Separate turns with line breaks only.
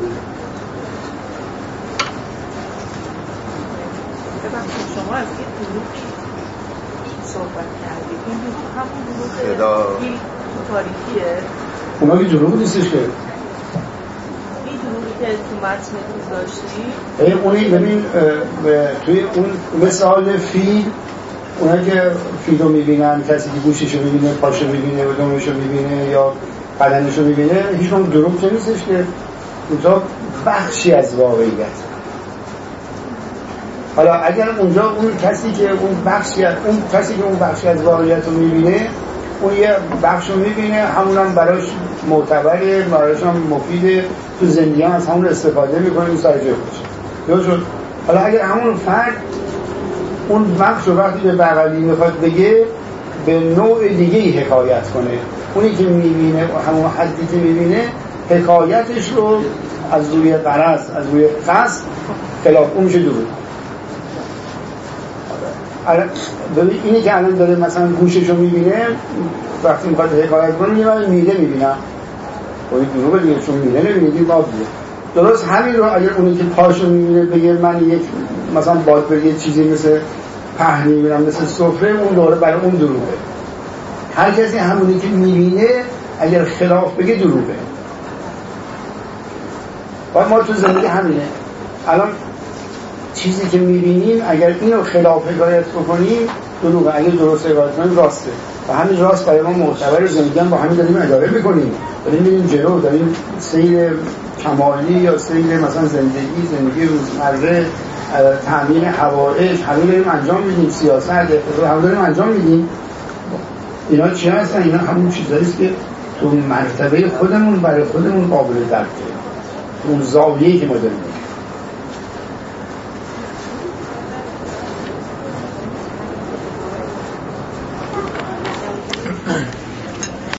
شما از این دروغی صحبت کردید، این دروغ همون دروغ این تاریکیه؟
اونا که دروغ نیستش که
این دروغی که تو متن داشتی؟
اونی ببین توی اون مثال فیل، اونا که فیل رو میبینن، کسی که گوشش رو میبینه، پاش رو میبینه، دمش رو میبینه یا بدنش رو میبینه، هیچ اون دروغ که نیستش که اونجا بخشی از واقعیت. حالا اگر اونجا اون کسی که اون بخشی از واقعیت رو میبینه، اون یه بخش رو میبینه، همون هم براش معتبره، براش هم مفیده، تو زندگی هم از همون استفاده میکنه، این سر جای خودشه. حالا اگر همون فرد اون بخش رو وقتی به بغلی میخواد بگه، به نوع دیگه حکایت کنه، اونی که میبینه همون حدی که میبینه حکایتش رو از روی غرض، از روی قصد خلاف اون میشه دروغ. ببین اینی که الان داره مثلا گوشش رو میبینه، وقتی میخواد حکایت کنه میگه من میله میبینم، باید دروغ دیگه، چون میله نمیبینی باب دیگه. درست همین رو اگر اونی که پاش رو میبینه بگه من یک مثلا باید بر یه چیزی مثل پهن میبینم، مثل سفره، اون دوره برای اون دروغه. هر کسی همونی که میبینه اگر خلاف بگه دروغه. باید ما تو زندگی همینه، الان چیزی که میبینیم اگر اینو خلاف حکایت بکنیم دروغه، اگر درست حکایت کنیم راسته. و همین راست برای ما معتبر، زندگی هم با همین داریم اداره میکنیم، داریم میریم جلو، داریم سیر کمالی یا سیر مثلا زندگی روزمره، تامین حوائج همه داریم انجام میدیم، سیاست همه داریم انجام میدیم. اینا چی هستن؟ اینا همون چیزاییست که تو مرتبه خودمون برای خودمون قابل درکه، اون زاویه‌ای که ما داریم.